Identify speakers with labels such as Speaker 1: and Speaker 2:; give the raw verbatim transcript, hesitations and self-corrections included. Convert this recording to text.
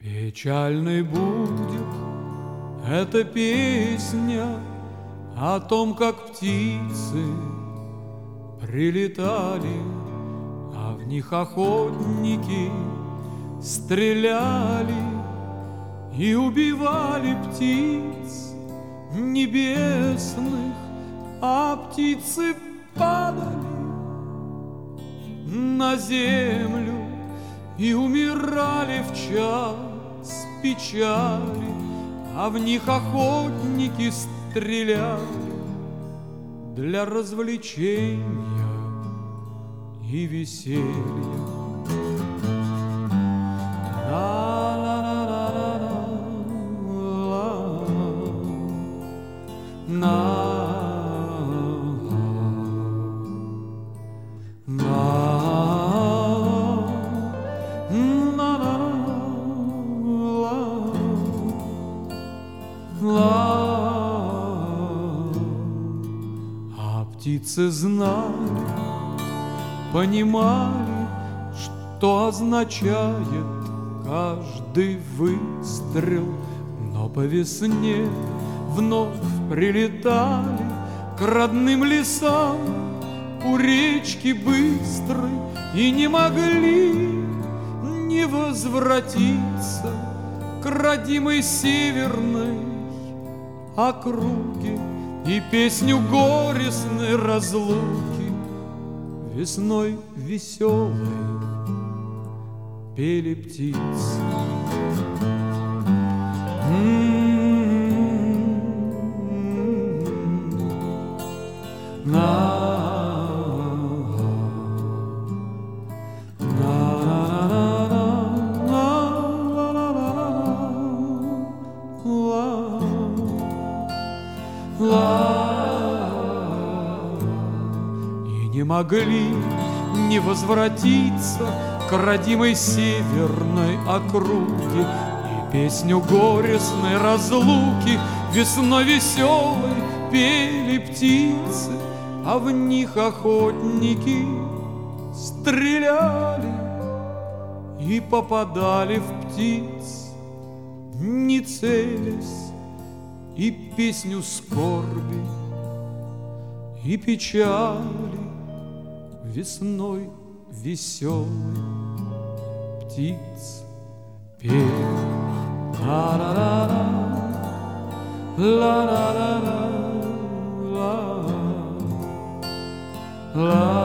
Speaker 1: Печальной будет эта песня о том, как птицы прилетали, а в них охотники стреляли и убивали птиц небесных, а птицы падали на землю и умирали в час печали, а в них охотники стреляли для развлечения и веселья. А птицы знали, понимали, что означает каждый выстрел, но по весне вновь прилетали к родным лесам у речки быстрой и не могли не возвратиться к родимой северной округе и песню горестной разлуки весной веселой пели птицы. И не могли не возвратиться к родимой северной округе и песню горестной разлуки весной веселой пели птицы, а в них охотники стреляли и попадали в птиц, не целясь, и песню скорби и печали весной веселой птиц пели. Ла-ла-ла-ла, ла-ла-ла-ла, ла-ла-ла.